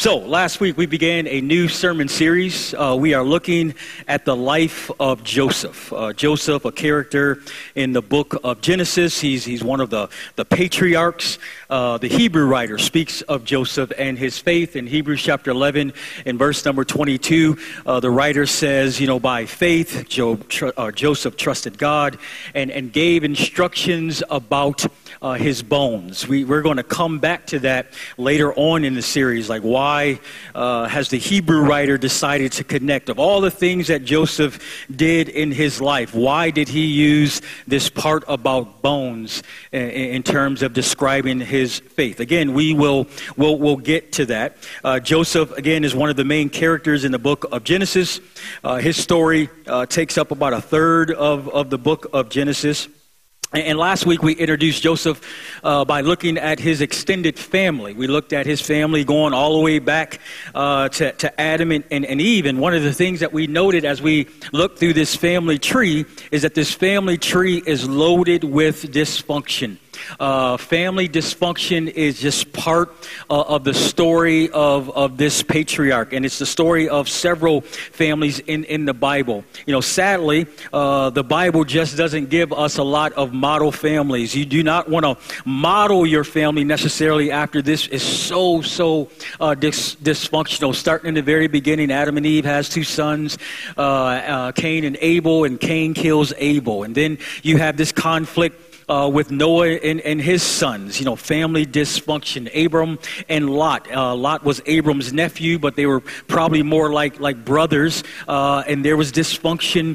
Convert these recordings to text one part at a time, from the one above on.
So, last week we began a new sermon series. We are looking at the life of Joseph. Joseph, a character in the book of Genesis. He's one of the patriarchs. The Hebrew writer speaks of Joseph and his faith in Hebrews chapter 11 in verse number 22. The writer says, by faith, Joseph trusted God and gave instructions about his bones. We're going to come back to that later on in the series, like why has the Hebrew writer decided to connect of all the things that Joseph did in his life? Why did he use this part about bones in terms of describing his faith? Again, we'll get to that. Joseph, again, is one of the main characters in the book of Genesis. His story takes up about a third of the book of Genesis. And last week we introduced Joseph by looking at his extended family. We looked at his family going all the way back to Adam and Eve. And one of the things that we noted as we looked through this family tree is that this family tree is loaded with dysfunction. Family dysfunction is just part of the story of this patriarch, and it's the story of several families in the Bible. Sadly, the Bible just doesn't give us a lot of model families. You do not want to model your family necessarily after this is so dysfunctional. Starting in the very beginning, Adam and Eve has two sons, Cain and Abel, and Cain kills Abel. And then you have this conflict with Noah and his sons, family dysfunction. Abram and Lot. Lot was Abram's nephew, but they were probably more like brothers, and there was dysfunction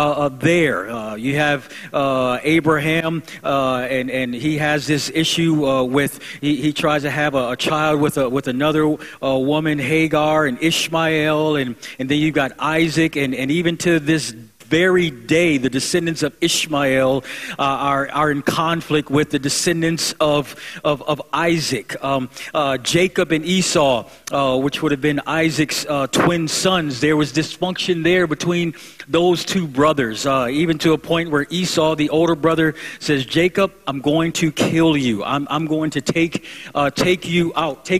there. You have Abraham, and he has this issue with he tries to have a child with another woman, Hagar, and Ishmael, and then you've got Isaac, and even to this very day, the descendants of Ishmael are in conflict with the descendants of Isaac. Jacob and Esau, which would have been Isaac's twin sons, there was dysfunction there between those two brothers, even to a point where Esau, the older brother, says, Jacob, I'm going to kill you. I'm going to take you out.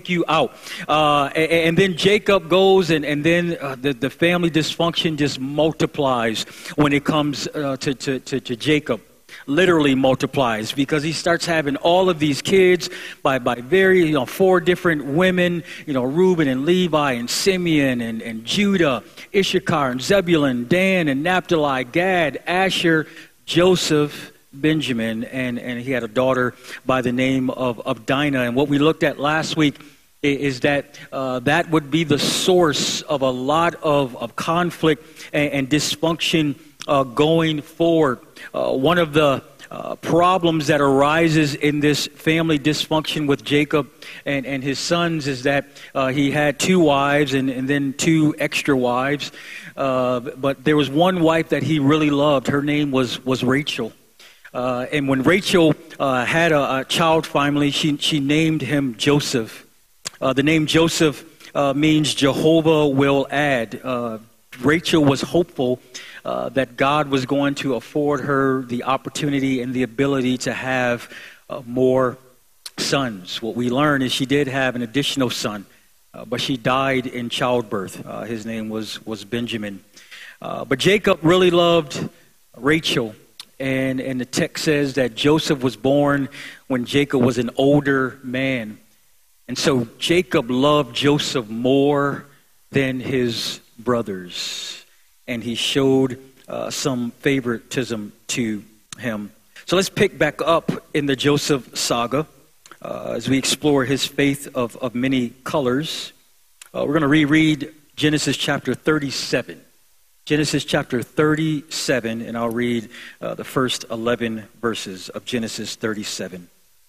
And then Jacob goes, and then the family dysfunction just multiplies when it comes to Jacob. Literally multiplies, because he starts having all of these kids by very four different women, Reuben and Levi and Simeon and Judah, Issachar and Zebulun, Dan and Naphtali, Gad, Asher, Joseph, Benjamin, and he had a daughter by the name of Dinah. And what we looked at last week is that that would be the source of a lot of conflict and dysfunction going forward. One of the problems that arises in this family dysfunction with Jacob and his sons is that he had two wives and then two extra wives. But there was one wife that he really loved. Her name was Rachel. And when Rachel had a child finally, she named him Joseph. The name Joseph means Jehovah will add. Rachel was hopeful that God was going to afford her the opportunity and the ability to have more sons. What we learn is she did have an additional son, but she died in childbirth. His name was Benjamin. But Jacob really loved Rachel, and the text says that Joseph was born when Jacob was an older man. And so Jacob loved Joseph more than his brothers, and he showed some favoritism to him. So let's pick back up in the Joseph saga as we explore his faith of many colors. We're going to reread Genesis chapter 37. Genesis chapter 37, and I'll read the first 11 verses of Genesis 37.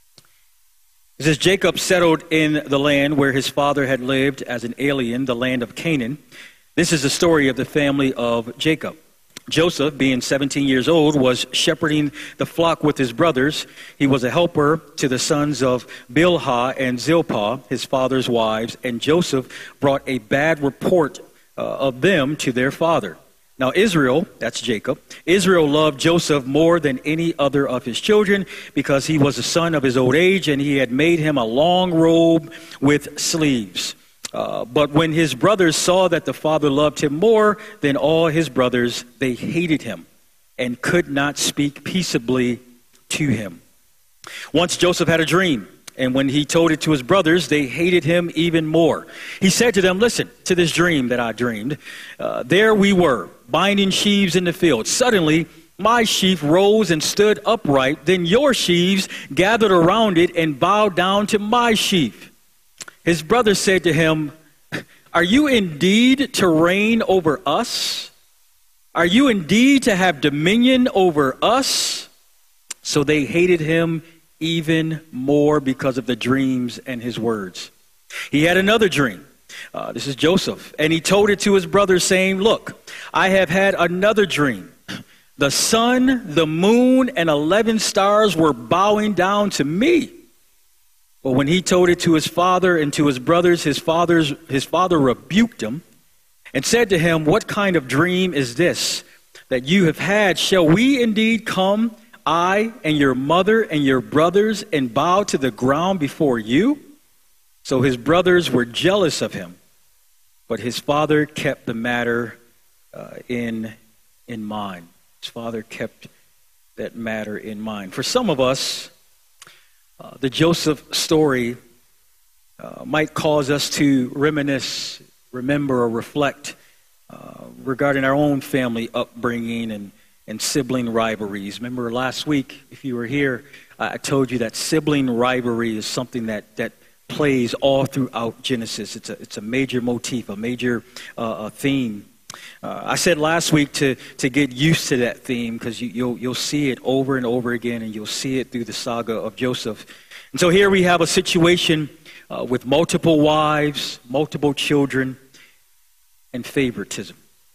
It says, Jacob settled in the land where his father had lived as an alien, the land of Canaan. This is the story of the family of Jacob. Joseph, being 17 years old, was shepherding the flock with his brothers. He was a helper to the sons of Bilhah and Zilpah, his father's wives, and Joseph brought a bad report of them to their father. Now Israel, that's Jacob, Israel loved Joseph more than any other of his children because he was the son of his old age, and he had made him a long robe with sleeves. But when his brothers saw that the father loved him more than all his brothers, they hated him and could not speak peaceably to him. Once Joseph had a dream, and when he told it to his brothers, they hated him even more. He said to them, "Listen to this dream that I dreamed. There we were, binding sheaves in the field. Suddenly, my sheaf rose and stood upright. Then your sheaves gathered around it and bowed down to my sheaf." His brothers said to him, "Are you indeed to reign over us? Are you indeed to have dominion over us?" So they hated him even more because of the dreams and his words. He had another dream. This is Joseph. And he told it to his brothers, saying, "Look, I have had another dream. The sun, the moon, and 11 stars were bowing down to me." But when he told it to his father and to his brothers, his father rebuked him and said to him, "What kind of dream is this that you have had? Shall we indeed come, I and your mother and your brothers, and bow to the ground before you?" So his brothers were jealous of him, but his father kept the matter in mind. His father kept that matter in mind. For some of us, the Joseph story might cause us to reminisce, remember, or reflect regarding our own family upbringing and sibling rivalries. Remember last week, if you were here, I told you that sibling rivalry is something that plays all throughout Genesis. It's a major motif, a major theme. I said last week to get used to that theme, because you'll see it over and over again, and you'll see it through the saga of Joseph. And so here we have a situation with multiple wives, multiple children, and favoritism.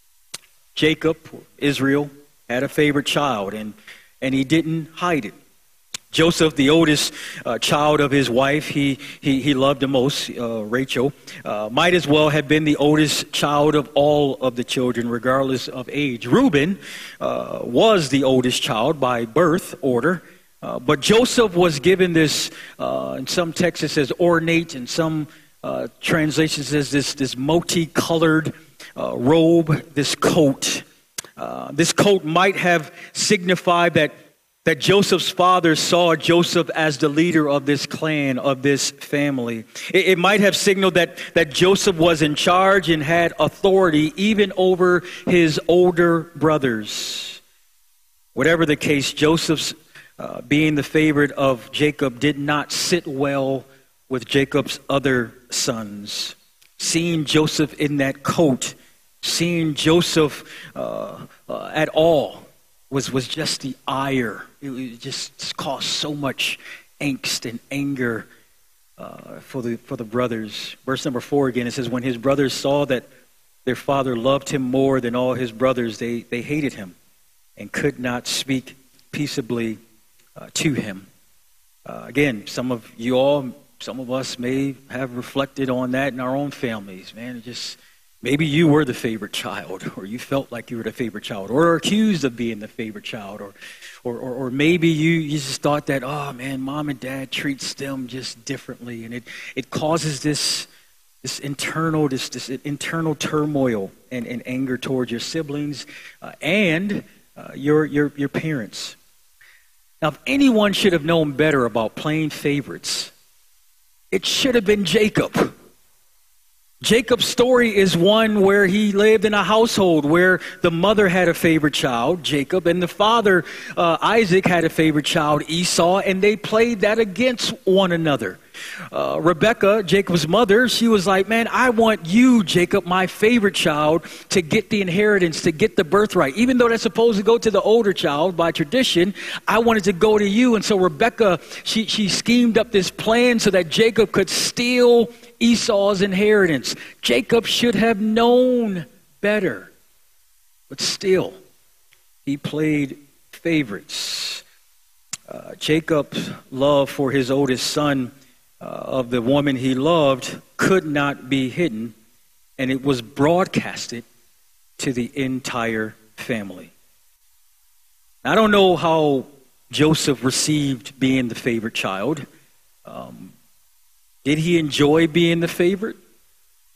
Jacob, Israel, had a favorite child, and he didn't hide it. Joseph, the oldest child of his wife, he loved the most, Rachel, might as well have been the oldest child of all of the children, regardless of age. Reuben was the oldest child by birth order, but Joseph was given this, in some texts it says ornate, in some translations it says this multicolored robe, this coat. This coat might have signified that Joseph's father saw Joseph as the leader of this clan, of this family. It might have signaled that Joseph was in charge and had authority even over his older brothers. Whatever the case, Joseph's being the favorite of Jacob did not sit well with Jacob's other sons. Seeing Joseph in that coat, seeing Joseph at all, was just the ire. It just caused so much angst and anger for the brothers. Verse number 4 again, it says, when his brothers saw that their father loved him more than all his brothers, they hated him and could not speak peaceably to him. Again, some of us may have reflected on that in our own families. Man, maybe you were the favorite child, or you felt like you were the favorite child, or are accused of being the favorite child, or maybe you just thought that, oh man, mom and dad treats them just differently, and it causes this internal turmoil and anger towards your siblings and your parents. Now, if anyone should have known better about playing favorites, it should have been Jacob. Jacob's story is one where he lived in a household where the mother had a favorite child, Jacob, and the father, Isaac, had a favorite child, Esau, and they played that against one another. Rebecca, Jacob's mother, she was like, man, I want you, Jacob, my favorite child, to get the inheritance, to get the birthright. Even though that's supposed to go to the older child by tradition, I wanted to go to you. And so Rebecca, she schemed up this plan so that Jacob could steal Esau's inheritance. Jacob should have known better, but still, he played favorites. Jacob's love for his oldest son of the woman he loved could not be hidden, and it was broadcasted to the entire family. I don't know how Joseph received being the favorite child. Did he enjoy being the favorite?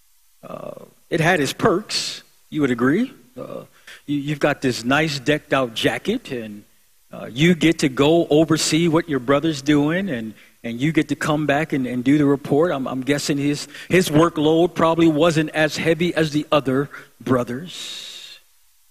It had its perks, you would agree. You've got this nice decked out jacket, and you get to go oversee what your brother's doing, and you get to come back and do the report. I'm guessing his workload probably wasn't as heavy as the other brothers.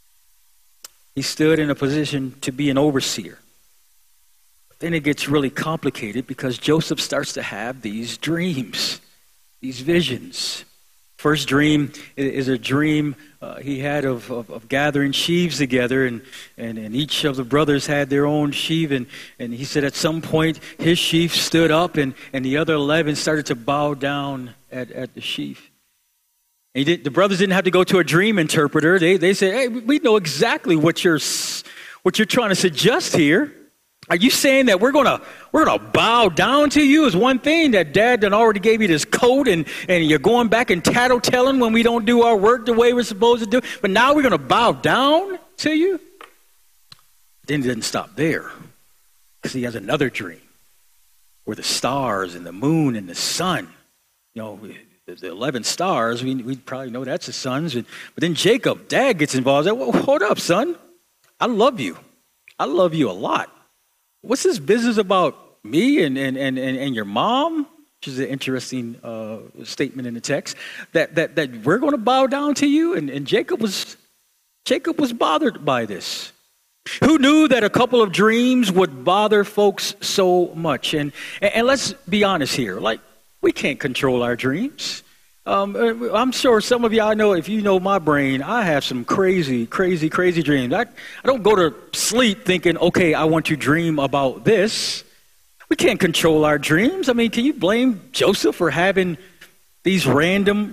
He stood in a position to be an overseer. Then it gets really complicated because Joseph starts to have these dreams, these visions. First dream is a dream he had of gathering sheaves together, and each of the brothers had their own sheaf, and he said at some point his sheaf stood up, and the other 11 started to bow down at the sheaf. And the brothers didn't have to go to a dream interpreter. They said, hey, we know exactly what you're trying to suggest here. Are you saying that we're gonna bow down to you? Is one thing that Dad done already gave you this coat, and you're going back and tattletelling when we don't do our work the way we're supposed to do. But now we're gonna bow down to you? Then it didn't stop there, because he has another dream where the stars and the moon and the sun, the 11 stars, we probably know that's the sons. But then Jacob, Dad gets involved. He's like, well, hold up, son. I love you. I love you a lot. What's this business about me and your mom? Which is an interesting statement in the text. That we're going to bow down to you. And Jacob was bothered by this. Who knew that a couple of dreams would bother folks so much? And let's be honest here. Like, we can't control our dreams. I'm sure some of y'all know, if you know my brain, I have some crazy dreams. I don't go to sleep thinking, okay, I want to dream about this. We can't control our dreams. I mean, can you blame Joseph for having these random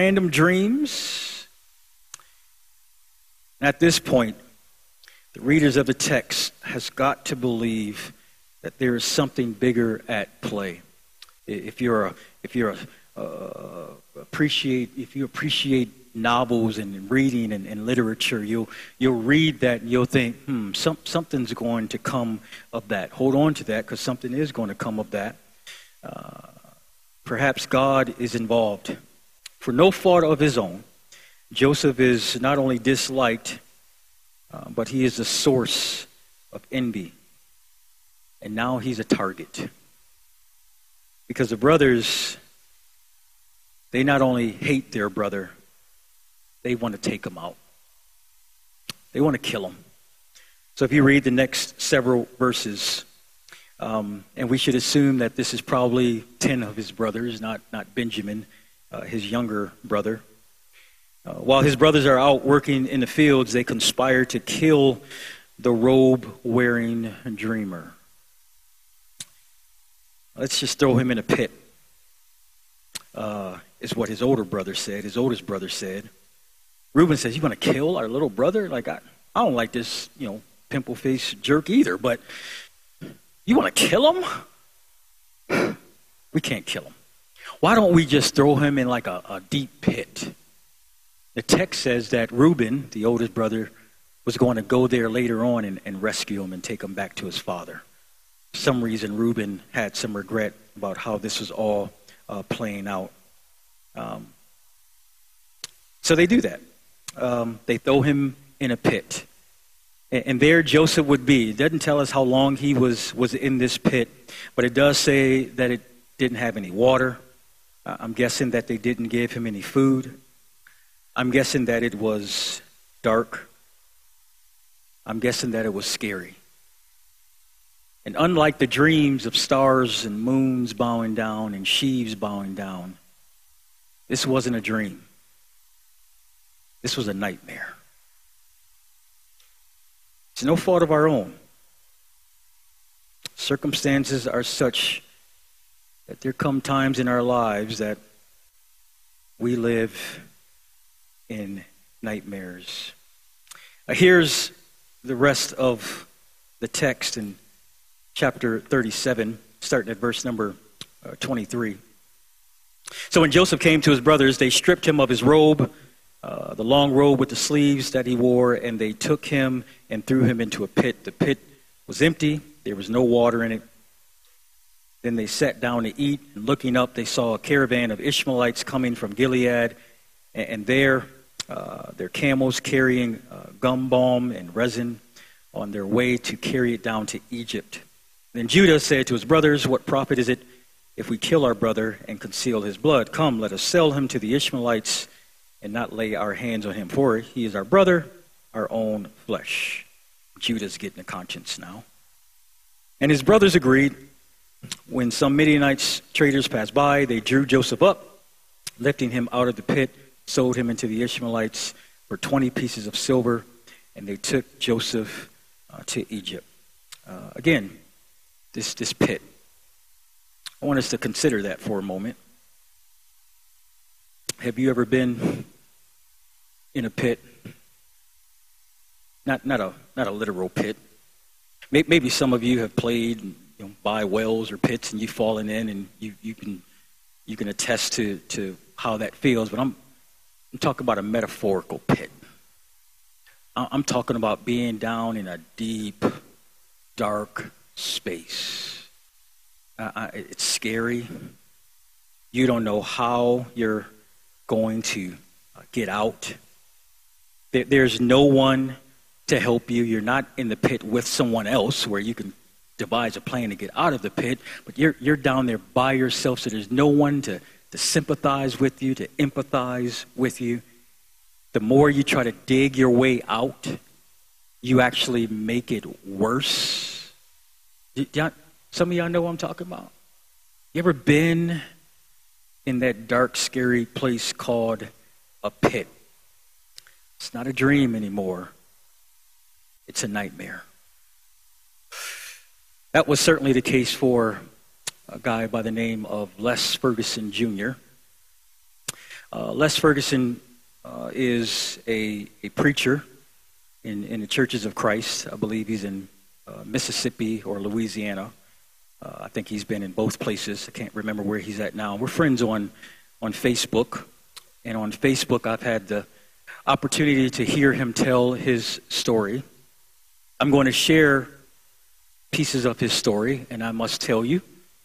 dreams? At this point, the readers of the text has got to believe that there is something bigger at play. If you appreciate novels and reading and literature, you'll read that and you'll think, something's going to come of that. Hold on to that, because something is going to come of that. Perhaps God is involved. For no fault of his own, Joseph is not only disliked, but he is the source of envy. And now he's a target. Because the brothers, they not only hate their brother, they want to take him out. They want to kill him. So if you read the next several verses, and we should assume that this is probably 10 of his brothers, not Benjamin, his younger brother. While his brothers are out working in the fields, they conspire to kill the robe-wearing dreamer. Let's just throw him in a pit, is what his older brother said. His oldest brother said. Reuben says, you want to kill our little brother? Like, I don't like this, pimple-faced jerk either, but you want to kill him? We can't kill him. Why don't we just throw him in like a deep pit? The text says that Reuben, the oldest brother, was going to go there later on and rescue him and take him back to his father. For some reason, Reuben had some regret about how this was all playing out. So they do that. They throw him in a pit. And there Joseph would be. It doesn't tell us how long he was in this pit, but it does say that it didn't have any water. I'm guessing that they didn't give him any food. I'm guessing that it was dark. I'm guessing that it was scary. And unlike the dreams of stars and moons bowing down and sheaves bowing down, this wasn't a dream. This was a nightmare. It's no fault of our own. Circumstances are such that there come times in our lives that we live in nightmares. Here's the rest of the text in chapter 37, starting at verse number 23. So when Joseph came to his brothers, they stripped him of his robe, the long robe with the sleeves that he wore, and they took him and threw him into a pit. The pit was empty. There was no water in it. Then they sat down to eat, and looking up, they saw a caravan of Ishmaelites coming from Gilead, And there, their camels carrying gum balm and resin on their way to carry it down to Egypt. Then Judah said to his brothers, "What profit is it if we kill our brother and conceal his blood? Come, let us sell him to the Ishmaelites and not lay our hands on him, for he is our brother, our own flesh." Judah's getting a conscience now. And his brothers agreed. When some Midianites traders passed by, they drew Joseph up, lifting him out of the pit, sold him into the Ishmaelites for 20 pieces of silver, and they took Joseph to Egypt. Again, this pit. I want us to consider that for a moment. Have you ever been in a pit? Not a literal pit. Maybe some of you have played by wells or pits, and you've fallen in, and you can attest to how that feels. But I'm talking about a metaphorical pit. I'm talking about being down in a deep, dark space. It's scary. You don't know how you're going to get out. There's no one to help you. You're not in the pit with someone else where you can devise a plan to get out of the pit, but you're down there by yourself, so there's no one to sympathize with you, to empathize with you. The more you try to dig your way out, you actually make it worse. Some of y'all know what I'm talking about. You ever been in that dark, scary place called a pit? It's not a dream anymore. It's a nightmare. That was certainly the case for a guy by the name of Les Ferguson Jr. Les Ferguson is a preacher in the Churches of Christ. I believe he's in Mississippi or Louisiana. I think he's been in both places. I can't remember where he's at now. We're friends on Facebook. And on Facebook, I've had the opportunity to hear him tell his story. I'm going to share pieces of his story, and I must tell you,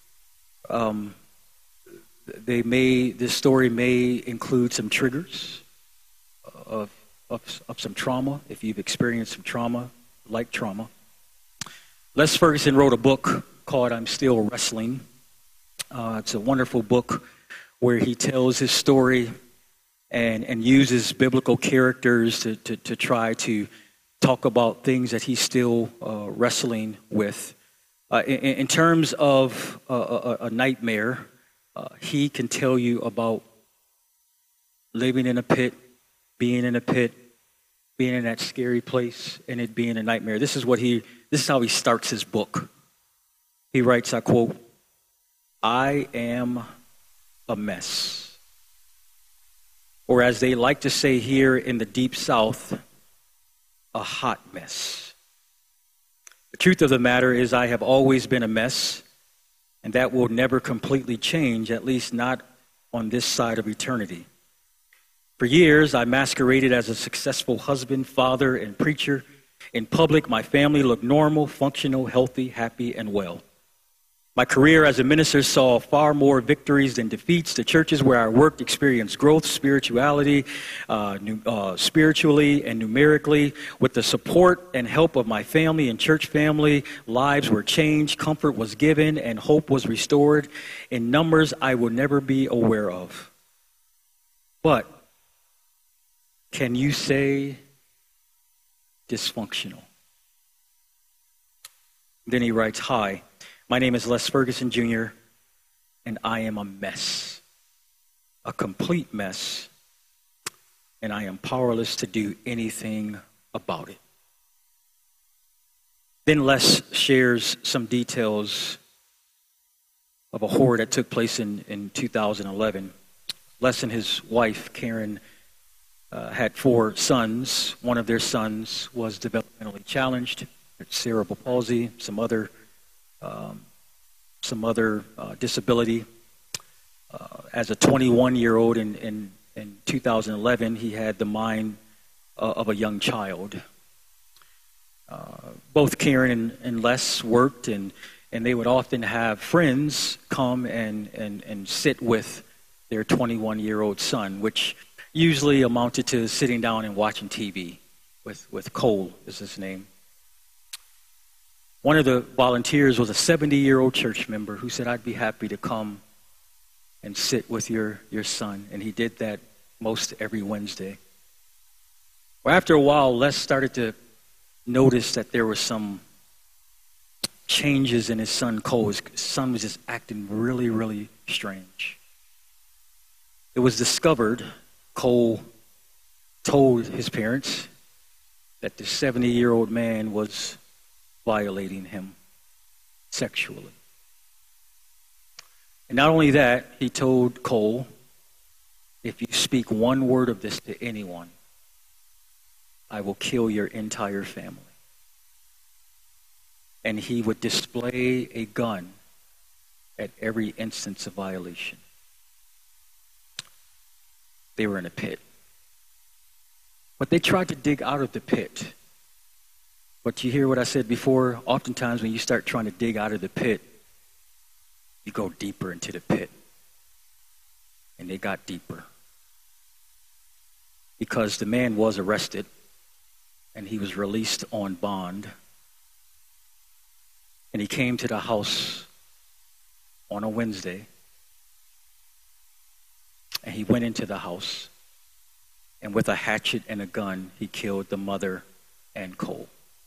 this story may include some triggers of some trauma, if you've experienced some trauma, like trauma. Les Ferguson wrote a book called "I'm Still Wrestling." It's a wonderful book where he tells his story and uses biblical characters to try to talk about things that he's still wrestling with. In terms of a nightmare, he can tell you about living in a pit, being in a pit, being in that scary place, and it being a nightmare. This is how he starts his book. He writes, I quote, "I am a mess." Or as they like to say here in the Deep South, a hot mess. The truth of the matter is I have always been a mess, and that will never completely change, at least not on this side of eternity. For years, I masqueraded as a successful husband, father, and preacher. In public, my family looked normal, functional, healthy, happy, and well. My career as a minister saw far more victories than defeats. The churches where I worked experienced growth, spiritually and numerically. With the support and help of my family and church family, lives were changed, comfort was given, and hope was restored in numbers I will never be aware of. But can you say dysfunctional? Then he writes, "Hi. My name is Les Ferguson Jr., and I am a mess, a complete mess, and I am powerless to do anything about it." Then Les shares some details of a horror that took place in 2011. Les and his wife, Karen, had 4 sons. One of their sons was developmentally challenged, cerebral palsy, some other disability. As a 21-year-old in 2011, he had the mind of a young child. Both Karen and Les worked, and they would often have friends come and sit with their 21-year-old son, which usually amounted to sitting down and watching TV with Cole, is his name. One of the volunteers was a 70-year-old church member who said, I'd be happy to come and sit with your son. And he did that most every Wednesday. Well, after a while, Les started to notice that there were some changes in his son Cole. His son was just acting really, really strange. It was discovered, Cole told his parents, that the 70-year-old man was violating him sexually. And not only that, he told Cole, if you speak one word of this to anyone, I will kill your entire family. And he would display a gun at every instance of violation. They were in a pit. But they tried to dig out of the pit. But you hear what I said before? Oftentimes when you start trying to dig out of the pit, you go deeper into the pit. And they got deeper. Because the man was arrested and he was released on bond. And he came to the house on a Wednesday. And he went into the house. And with a hatchet and a gun, he killed the mother and Cole.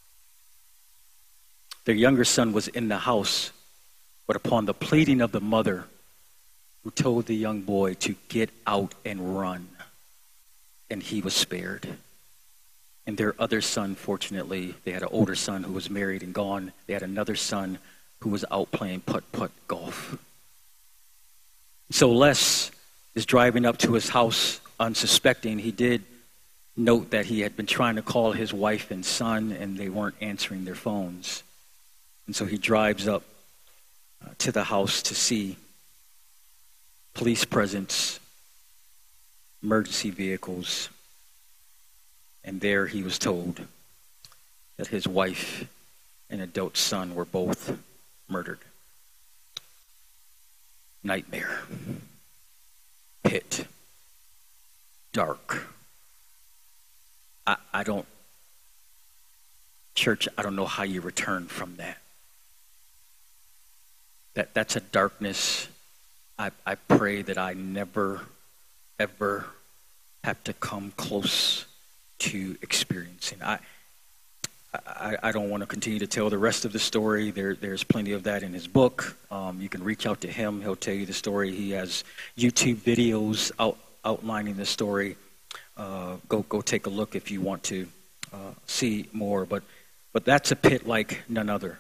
Their younger son was in the house, but upon the pleading of the mother, who told the young boy to get out and run, and he was spared. And their other son, fortunately, they had an older son who was married and gone. They had another son who was out playing putt-putt golf. So Les is driving up to his house unsuspecting. He did note that he had been trying to call his wife and son, and they weren't answering their phones. And so he drives up to the house to see police presence, emergency vehicles, and there he was told that his wife and adult son were both murdered. Nightmare. Pit. Dark. I don't know how you return from that. That's a darkness I pray that I never, ever have to come close to experiencing. I don't want to continue to tell the rest of the story. There's plenty of that in his book. You can reach out to him. He'll tell you the story. He has YouTube videos outlining the story. Go take a look if you want to see more. But that's a pit like none other.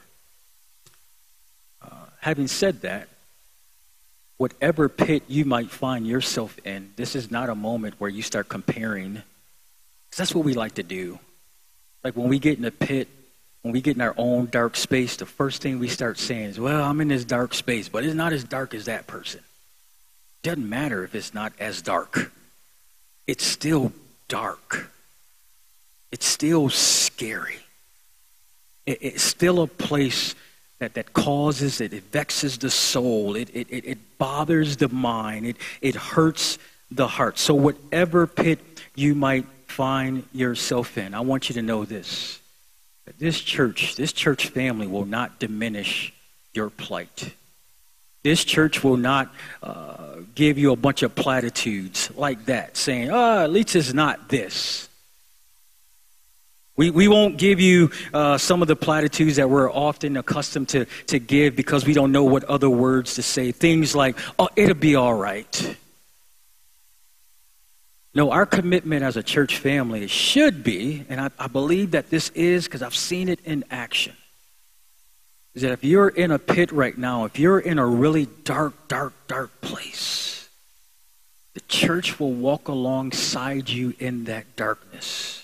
Having said that, whatever pit you might find yourself in, this is not a moment where you start comparing. 'Cause that's what we like to do. Like when we get in a pit, when we get in our own dark space, the first thing we start saying is, well, I'm in this dark space, but it's not as dark as that person. It doesn't matter if it's not as dark. It's still dark. It's still scary. It's still a place that causes, it vexes the soul. It bothers the mind. It hurts the heart. So whatever pit you might find yourself in, I want you to know this. That this church family will not diminish your plight. This church will not give you a bunch of platitudes like that, saying, at least it's not this. We won't give you some of the platitudes that we're often accustomed to give because we don't know what other words to say. Things like, oh, it'll be all right. No, our commitment as a church family should be, and I believe that this is because I've seen it in action, is that if you're in a pit right now, if you're in a really dark place, the church will walk alongside you in that darkness.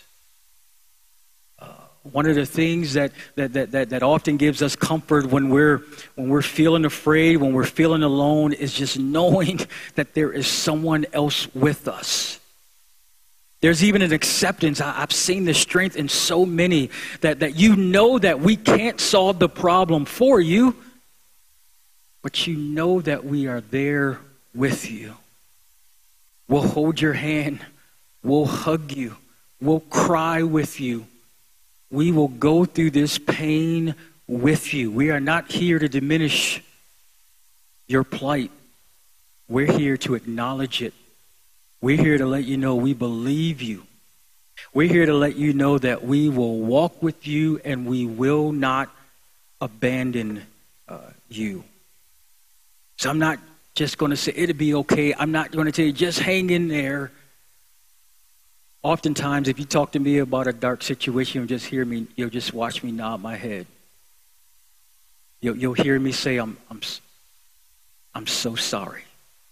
One of the things that often gives us comfort when we're feeling afraid, when we're feeling alone, is just knowing that there is someone else with us. There's even an acceptance. I've seen the strength in so many that you know that we can't solve the problem for you, but you know that we are there with you. We'll hold your hand We'll hug you. We'll cry with you. We will go through this pain with you. We are not here to diminish your plight. We're here to acknowledge it. We're here to let you know we believe you. We're here to let you know that we will walk with you and we will not abandon you. So I'm not just going to say it'll be okay. I'm not going to tell you just hang in there. Oftentimes, if you talk to me about a dark situation, you'll just watch me nod my head. You'll hear me say, I'm so sorry.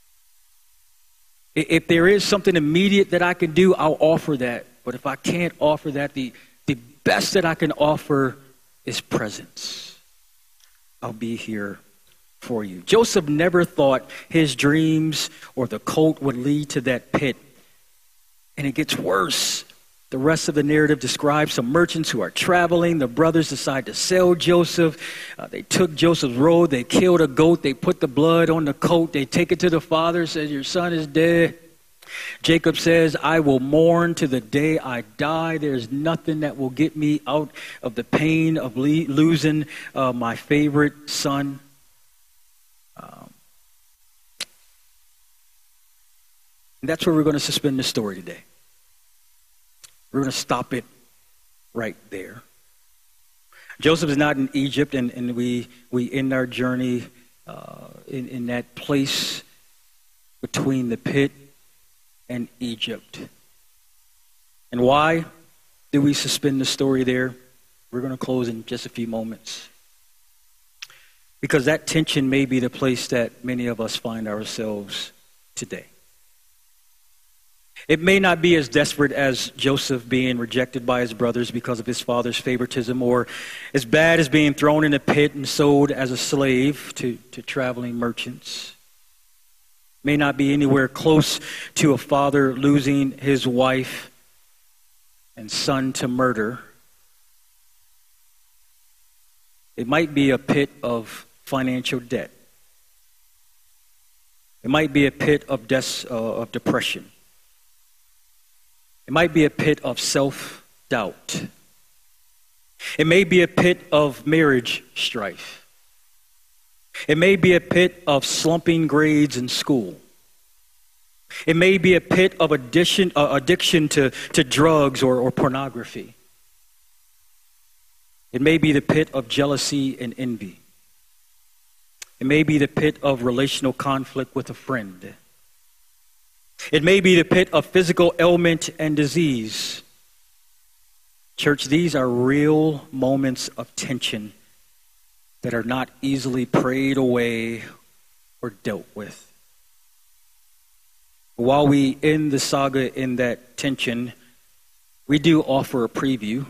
If there is something immediate that I can do, I'll offer that. But if I can't offer that, the best that I can offer is presence. I'll be here for you. Joseph never thought his dreams or the colt would lead to that pit. And it gets worse. The rest of the narrative describes some merchants who are traveling. The brothers decide to sell Joseph. They took Joseph's robe. They killed a goat. They put the blood on the coat. They take it to the father, says, your son is dead. Jacob says, I will mourn to the day I die. There's nothing that will get me out of the pain of losing my favorite son. And that's where we're going to suspend the story today. We're going to stop it right there. Joseph is not in Egypt, and we end our journey in that place between the pit and Egypt. And why do we suspend the story there? We're going to close in just a few moments. Because that tension may be the place that many of us find ourselves today. It may not be as desperate as Joseph being rejected by his brothers because of his father's favoritism, or as bad as being thrown in a pit and sold as a slave to traveling merchants. May not be anywhere close to a father losing his wife and son to murder. It might be a pit of financial debt. It might be a pit of depression. It might be a pit of self-doubt. It may be a pit of marriage strife. It may be a pit of slumping grades in school. It may be a pit of addiction to drugs or pornography. It may be the pit of jealousy and envy. It may be the pit of relational conflict with a friend. It may be the pit of physical ailment and disease. Church, these are real moments of tension that are not easily prayed away or dealt with. While we end the saga in that tension, we do offer a preview.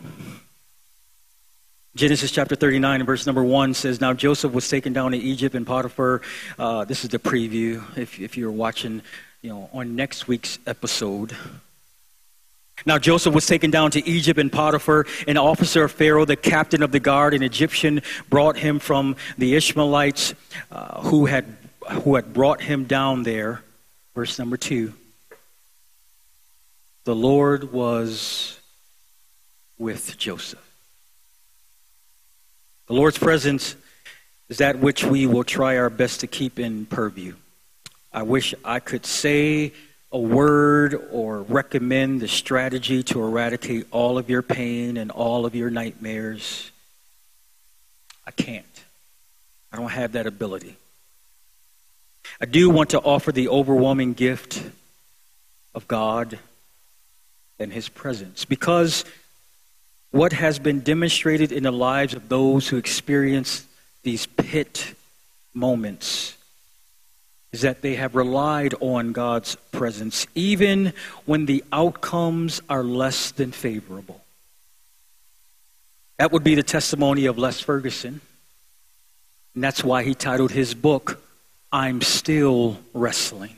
Genesis chapter 39 and verse number 1 says, Now Joseph was taken down to Egypt, and Potiphar, this is the preview if you're watching on next week's episode. Now Joseph was taken down to Egypt, and Potiphar, an officer of Pharaoh, the captain of the guard, an Egyptian, brought him from the Ishmaelites who had brought him down there. Verse number 2. The Lord was with Joseph. The Lord's presence is that which we will try our best to keep in purview. I wish I could say a word or recommend the strategy to eradicate all of your pain and all of your nightmares. I can't. I don't have that ability. I do want to offer the overwhelming gift of God and His presence, because what has been demonstrated in the lives of those who experience these pit moments is that they have relied on God's presence, even when the outcomes are less than favorable. That would be the testimony of Les Ferguson. And that's why he titled his book, I'm Still Wrestling.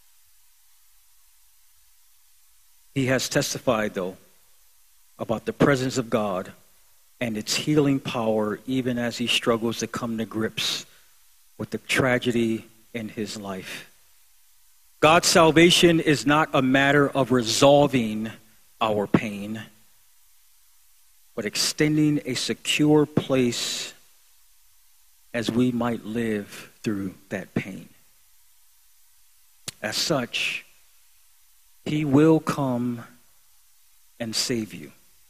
He has testified, though, about the presence of God and its healing power, even as he struggles to come to grips with the tragedy in his life. God's salvation is not a matter of resolving our pain, but extending a secure place as we might live through that pain. As such, he will come and save you.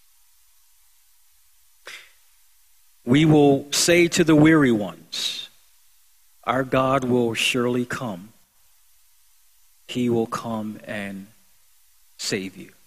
We will say to the weary ones, our God will surely come. He will come and save you.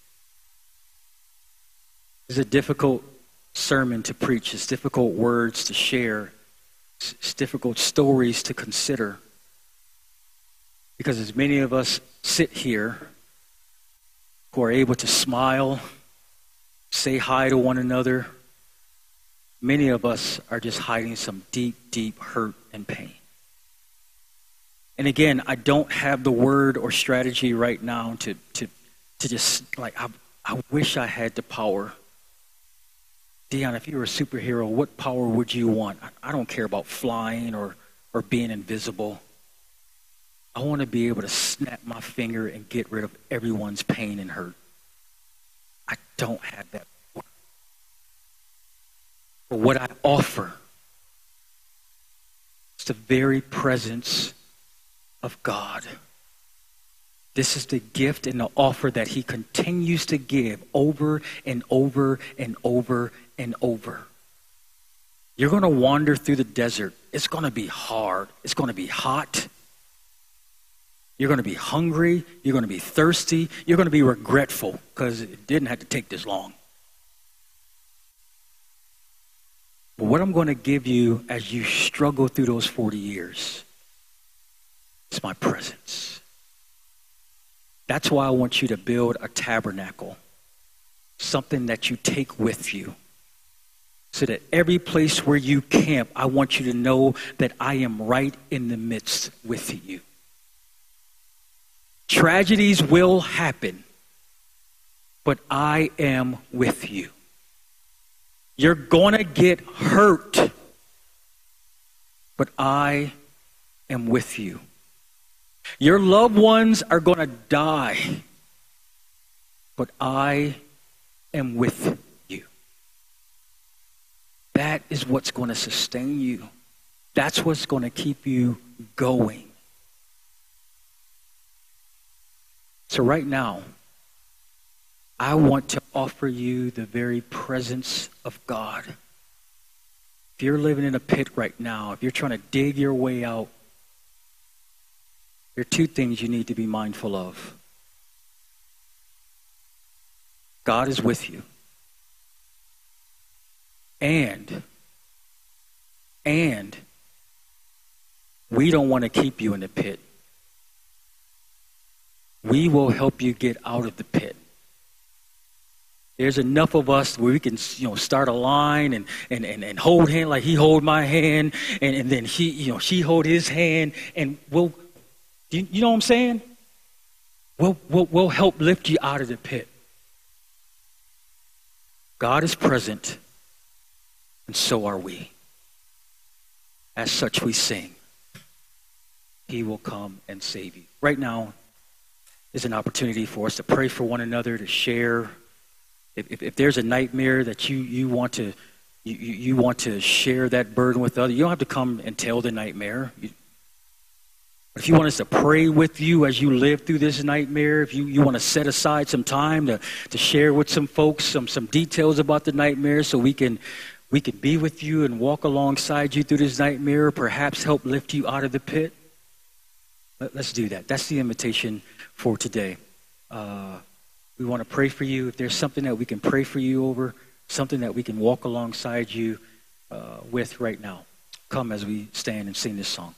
It's a difficult sermon to preach. It's difficult words to share. It's difficult stories to consider. Because as many of us sit here who are able to smile, say hi to one another, many of us are just hiding some deep, deep hurt and pain. And again, I don't have the word or strategy right now to just, like, I wish I had the power. Dion, if you were a superhero, what power would you want? I don't care about flying or being invisible. I want to be able to snap my finger and get rid of everyone's pain and hurt. I don't have that power. But what I offer is the very presence of God. This is the gift and the offer that he continues to give over and over and over and over. You're going to wander through the desert. It's going to be hard. It's going to be hot. You're going to be hungry. You're going to be thirsty. You're going to be regretful because it didn't have to take this long. But what I'm going to give you as you struggle through those 40 years is my presence. That's why I want you to build a tabernacle, something that you take with you, so that every place where you camp, I want you to know that I am right in the midst with you. Tragedies will happen, but I am with you. You're going to get hurt, but I am with you. Your loved ones are going to die, but I am with you. That is what's going to sustain you. That's what's going to keep you going. So right now, I want to offer you the very presence of God. If you're living in a pit right now, if you're trying to dig your way out, there are two things you need to be mindful of. God is with you. And we don't want to keep you in the pit. We will help you get out of the pit. There's enough of us where we can, start a line and hold hand like he hold my hand, and then she hold his hand, and we'll, you know what I'm saying? We'll help lift you out of the pit. God is present, and so are we. As such, we sing, he will come and save you. Right now is an opportunity for us to pray for one another, to share. If there's a nightmare that you want to share that burden with others, you don't have to come and tell the nightmare. But if you want us to pray with you as you live through this nightmare, if you want to set aside some time to share with some folks some details about the nightmare, so we can be with you and walk alongside you through this nightmare, perhaps help lift you out of the pit, let's do that. That's the invitation for today. We want to pray for you. If there's something that we can pray for you over, something that we can walk alongside you with right now, come as we stand and sing this song.